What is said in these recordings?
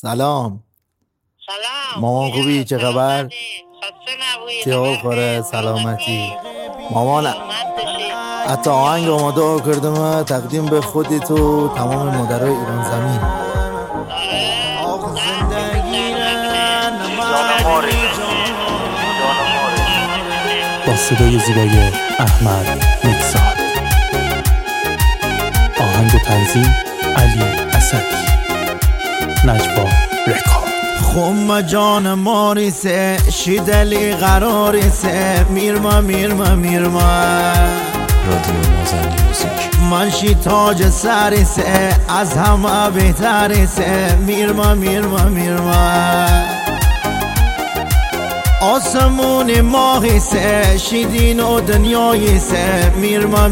سلام. سلام مامان خوبی؟ چه خبر؟ چه حال خوره؟ سلامتی مامان. حتی آهنگ آماده کردم تقدیم به خودت و تمام مادرای ایران زمین. با صدای زیبای احمد میکساد. آهنگ و تنظیم علی اسدی. نجوا رکورد. خم جان ماریسه شیدلی قراریسه میرما رادیو مازندی موزیک. منشی تاج سریسه از همه بهتریسه میرما آسمون ماهیسه شیدین و دنیاییسه میرما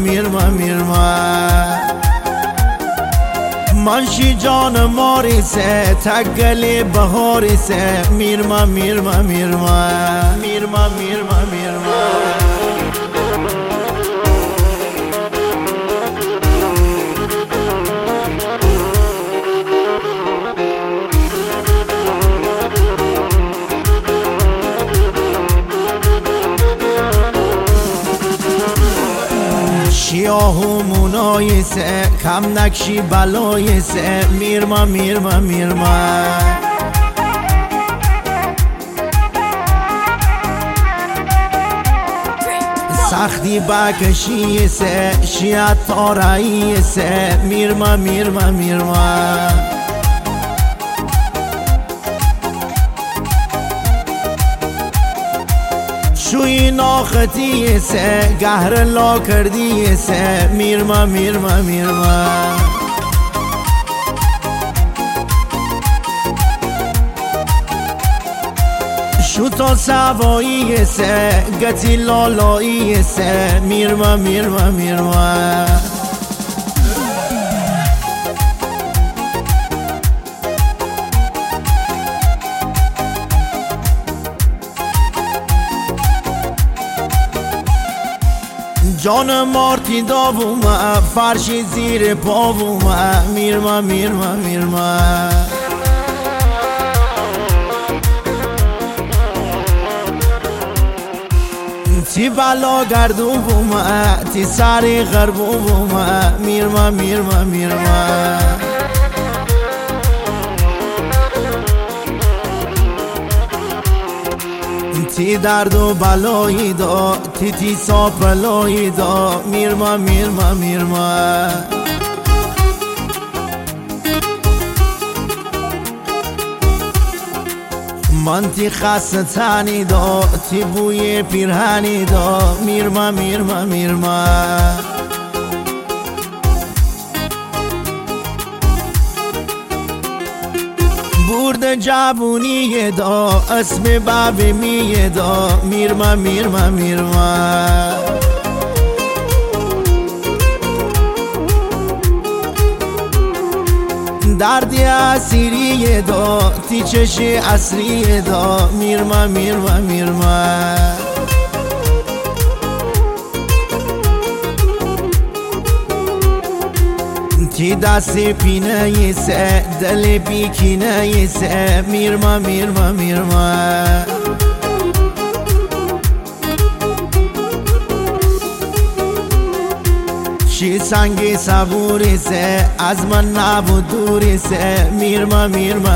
منشی جان ماریسه تگلی بهاریسه میرما شیاهو مونایسه کم نکشی بلایسه میرما سختی بکشیسه شیعت تاراییسه میرما شوی ناختیسه گهر لا کردیسه میرما شو تا سواییسه گتی لالاییسه میرما جان مارتی داوومه فرشی زیر پاوومه میرما تی بلا گردوومه تی سری غربوومه میرما تی درد و بلایی دا تی ساپلایی دا میرما من تی خسته تنی دا تی بوی پیرهنی دا میرما برد جوونی دا اسم باب می دا میرما دردی اسیری دا تی چشی اصری دا میرما تی دستی پینه یسه دل بیکینه یسه میرما شی سنگی صبوری سه از من نبود دوری سه میرما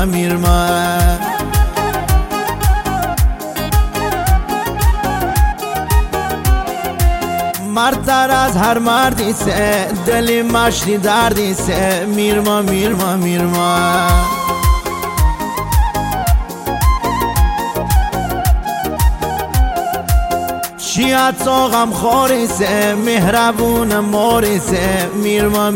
مردتر از هر مردی سه دلی مشتی دردی سه میرما شیعت تا غم خوری سه مهربون ماری سه میرما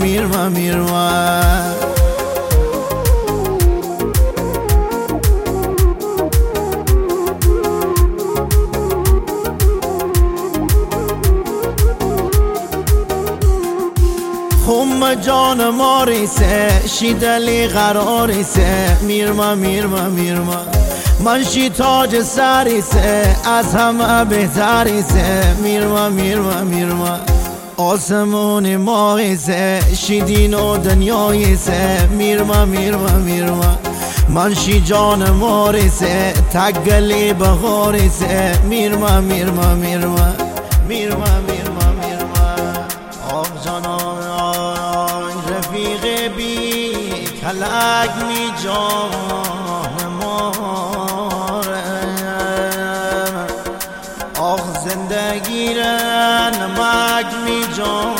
خم جان ماریسه شیدلی قراریسه میرما منشی تاج سریسه از همه بهتریسه میرما آسمون ماهیسه شیدین و دنیاییسه میرما منشی جان موریسه تگلی بخوریسه میرما میرما میرما میرما میرما میرما آق جانان رفیق بی کلک می جان ماره آق زندگی را نمک می جان